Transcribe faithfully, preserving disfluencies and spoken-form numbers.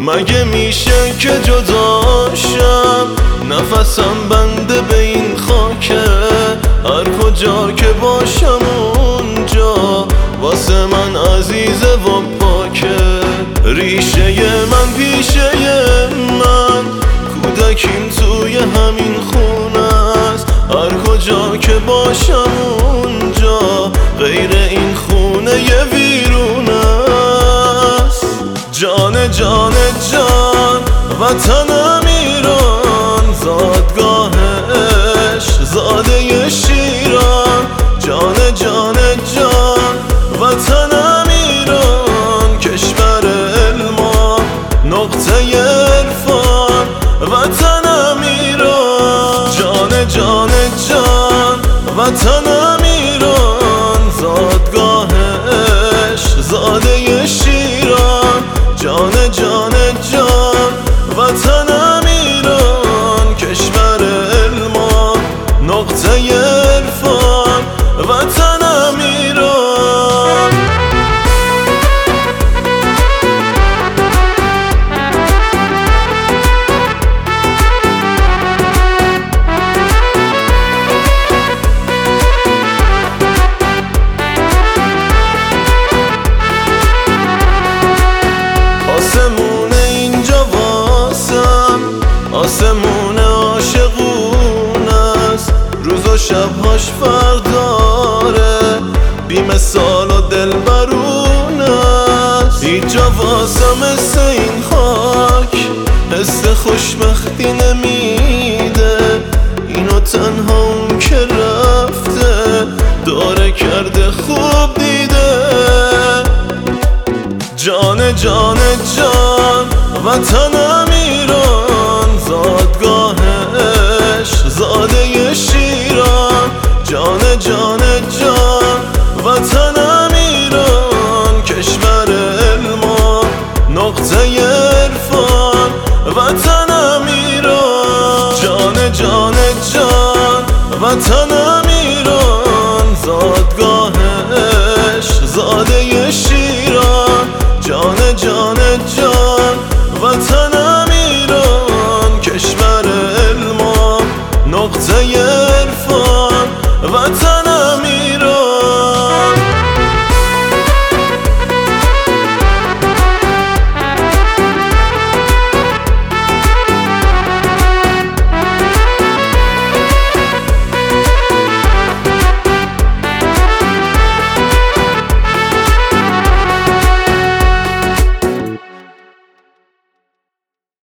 مگه میشه که جداشم؟ نفسم بنده به این خاکه، هر کجا که باشم اونجا واسه من عزیزه و پاکه. ریشه من پیشه من، کودکیم توی همین خونه است، هر کجا که باشم اونجا غیر این خونه یه ویرونه است. جان جان جان وطنم ایران، زادگاهش زاده شیران. جان جان جان وطنم ایران، کشور علما نقطه عرفان. وطنم ایران، جان جان جان وطنم ایران، زادگاهش زاده شیران. جان جان جان وطنم ایران، کشور علما نقطه عرفان. وطنم ایران. آسمونه اینجا واسم، آسمونه عاشقون است، روز و شبهاش فرق داره، بی مثال و دلبرون است. اینجا واسم مثل این خاک حس خوشبختی نمیده، اینو تنها اون که رفته داره کرده خوب دیده. جان جان جان وطنم ایران، زادگاهش زاده شیران. جان جان جان وطنم ایران، کشور علما نقطه عرفان. وطنم ایران، جان جان جان وطنم ایران، زادگاهش زاده شیران. جان جان جان وطنم ایران، کشور علما نقطه عرفان. وطنم ایران.